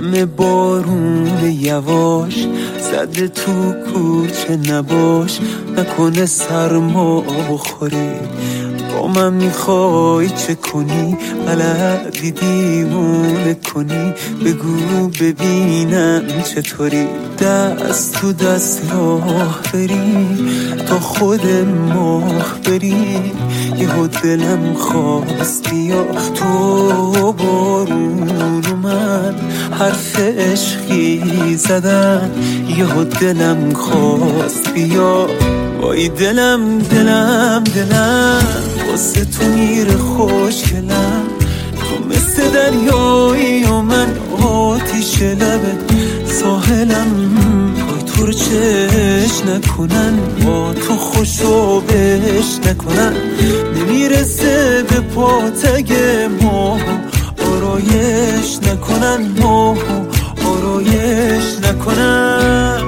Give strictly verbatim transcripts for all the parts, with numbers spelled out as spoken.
همه بارون یواش زده تو کوچه نباش، نکنه سرما بخوری. با من میخوای چه کنی؟ بلدی دیوونه کنی؟ بگو ببینم چطوری. دست تو دست راه بری تا خود ماه بری. یهو دلم خواست بیا تو بارون و من حرف عشقی زدن. یهو دلم خواست بیا وای دلم دلم دلم واسه تو میره خوشگلم. تو مثل دریایی و من آتیش لبه ساحلم. وای تو رو چش نکنن با تو خوشو بش نکنن. نمیرسه به پاتگ ماه آرایش نکنن ماه آرایش نکنن.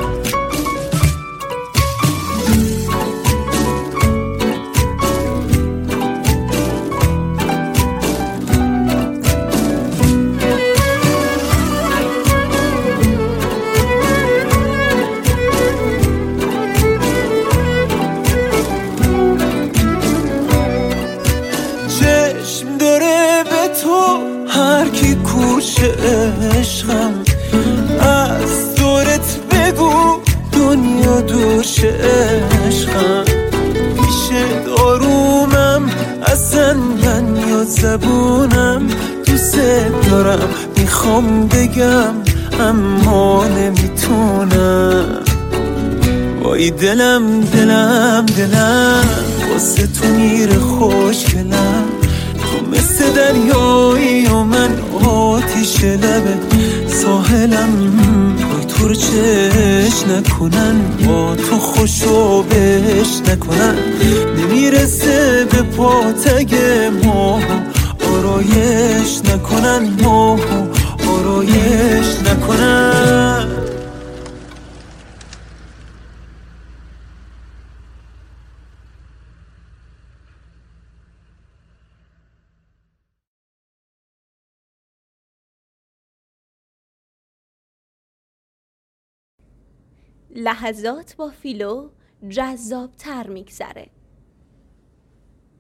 هر کی کوچه عشقم از دورت بگو دنیا دوش عشقم. پیش دارومم اصلا من یا زبونم دوست دارم میخوام بگم اما نمیتونم. وای دلم دلم دلم واسه تو میره خوشگلم. مثل دریایی و من آتیش لبه ساحلم. وای تو رو چش نکنن با تو خوشو بش نکنن. نمیرسه به پاتگ ماه آرایش نکنن ماه آرایش نکنن. لحظات با فیلو جذاب‌تر میگذره.